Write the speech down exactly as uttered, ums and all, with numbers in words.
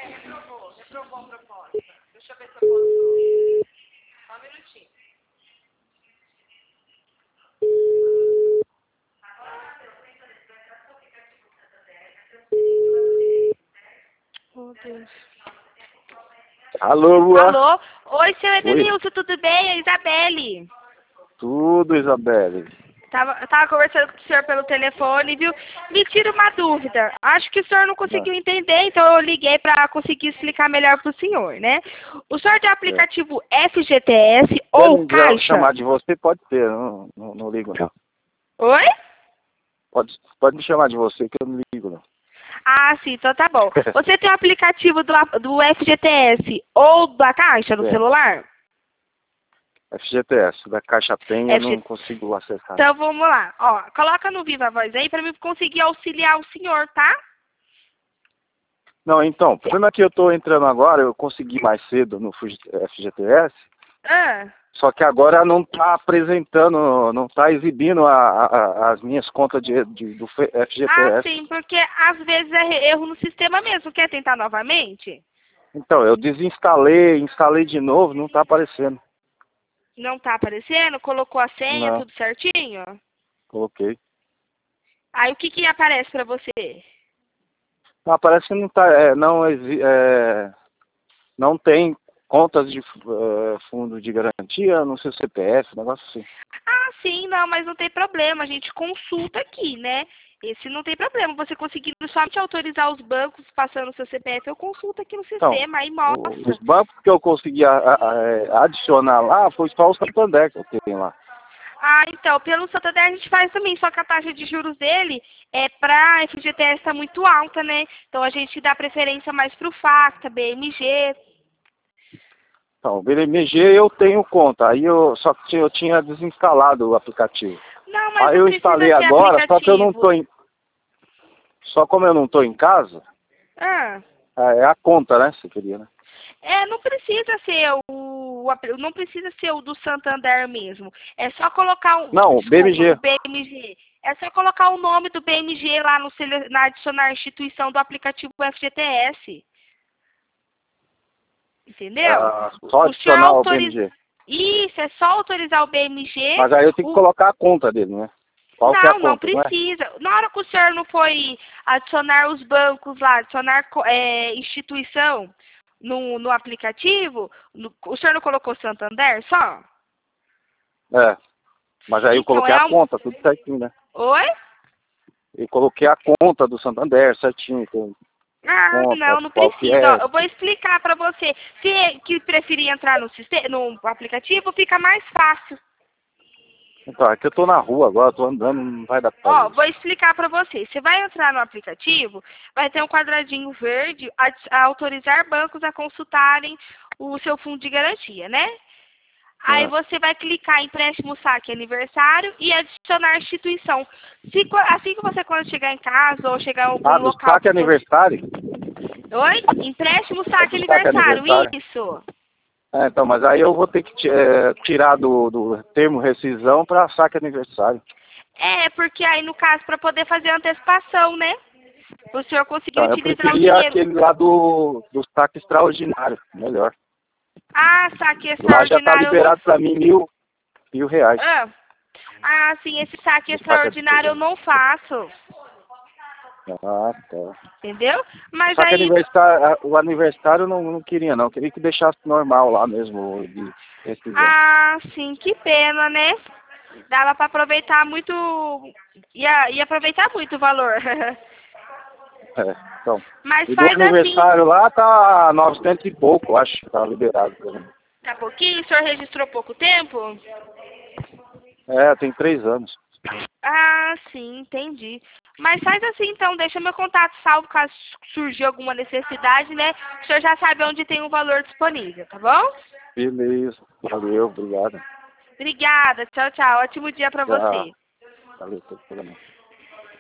reprovou, reprovou a proposta. Deixa eu ver se eu posso... Só um minutinho. Oh, Deus. Alô, Lua. Alô? Oi, seu Edenilson, Oi. tudo bem? É Isabelle. Tudo, Isabelle. Tava, eu tava conversando com o senhor pelo telefone, viu? Me tira uma dúvida. Acho que o senhor não Não. conseguiu entender, então eu liguei para conseguir explicar melhor para o senhor, né? O senhor tem o aplicativo F G T S ou Quer me Caixa? chamar de você? Pode ter, não, não, não ligo não. Oi? Pode, pode me chamar de você que eu não ligo não. Ah, sim, então tá bom. Você tem o aplicativo do, do F G T S ou da Caixa no É. celular? F G T S, da Caixa tem, eu F G... não consigo acessar. Então vamos lá. Ó, coloca no Viva Voz aí para mim conseguir auxiliar o senhor, tá? Não, então, o problema é que eu estou entrando agora, eu consegui mais cedo no F G T S, Ah. só que agora não está apresentando, não está exibindo a, a, as minhas contas de, de, do F G T S. Ah, sim, porque às vezes é erro no sistema mesmo. Quer tentar novamente? Então, eu desinstalei, instalei de novo, não está aparecendo. Não tá aparecendo? Colocou a senha, Não, tudo certinho? coloquei. Aí o que que aparece pra você? Não, parece que não, tá, é, não, exi, é, não tem contas de é, fundo de garantia no seu C P F, negócio assim. Ah, sim, não, mas não tem problema. A gente consulta aqui, né? Esse não tem problema. Você conseguindo somente autorizar os bancos passando o seu C P F, eu consulto aqui no Então, sistema, aí o- mostra. os bancos que eu consegui a, a, a, adicionar lá foi só o Santander que eu tenho lá. Ah, então, pelo Santander a gente faz também, só que a taxa de juros dele é para F G T S está muito alta, né? Então a gente dá preferência mais pro Facta, B M G. Então, o B M G eu tenho conta, aí eu só que eu tinha desinstalado o aplicativo. Não, mas Aí não eu precisa instalei ser agora, só que eu não aplicativo. tô em, só como eu não estou em casa, Ah, é a conta, né? Você queria, né? é, não precisa ser o, o apl- não precisa ser o do Santander mesmo. É só colocar o, Não, o desculpa, B M G. o B M G. É só colocar o nome do B M G lá no sele- na adicionar instituição do aplicativo F G T S. Entendeu? Ah, só O senhor adicionar o B M autoriza. G. Isso, é só autorizar o B M G. Mas aí eu tenho que O... colocar a conta dele, né? Qual que é a Não, não conta, não é? precisa. Na hora que o senhor não foi adicionar os bancos lá, adicionar co- é, instituição no, no aplicativo, no- o senhor não colocou Santander só? É. Mas aí eu Então coloquei é a um... conta, tudo certinho, né? Oi? Eu coloquei a conta do Santander certinho, com Ah, conta, não, não qual que precisa. é. Ó, eu vou explicar para você. Se que preferir entrar no, sistema, no aplicativo, fica mais fácil. Então, é que eu tô na rua agora, tô andando, não vai dar pra fazer Ó, isso. vou explicar para você. Você vai entrar no aplicativo, vai ter um quadradinho verde a, a autorizar bancos a consultarem o seu fundo de garantia, né? Aí É. você vai clicar em empréstimo saque aniversário e adicionar instituição. Se, co- assim que você quando chegar em casa ou chegar em algum Ah, do local saque que você... aniversário? Oi? Empréstimo É saque do saque aniversário, aniversário? isso. É, então, mas aí eu vou ter que ti- é, tirar do, do termo rescisão para saque aniversário. É, porque aí no caso, para poder fazer a antecipação, né? O senhor conseguir Então, eu utilizar o preferia dinheiro. aquele lá do, do saque extraordinário, melhor. Ah, saque Lá já tá extraordinário eu não... liberado para mim mil, mil reais. Ah, ah, sim, esse saque Do saque extraordinário eu aniversário. não faço. Ah, tá. Entendeu? Mas Só que aí... aniversário, a- o aniversário eu não, não queria não, eu queria que deixasse normal lá mesmo, de rescisão. Ah, sim, que pena, né? Dava para aproveitar muito... Ia, ia aproveitar muito o valor. É, então. Mas E do faz assim. aniversário lá tá novecentos e pouco, acho que tá liberado. Tá pouquinho? O senhor registrou pouco tempo? É, tem três anos. Ah, sim, entendi. Mas faz assim, então, deixa meu contato salvo caso surgir alguma necessidade, né? O senhor já sabe onde tem um valor disponível, tá bom? Beleza, valeu, obrigado. Obrigada, tchau, tchau. Ótimo dia pra Tchau. você. Valeu, todo mundo.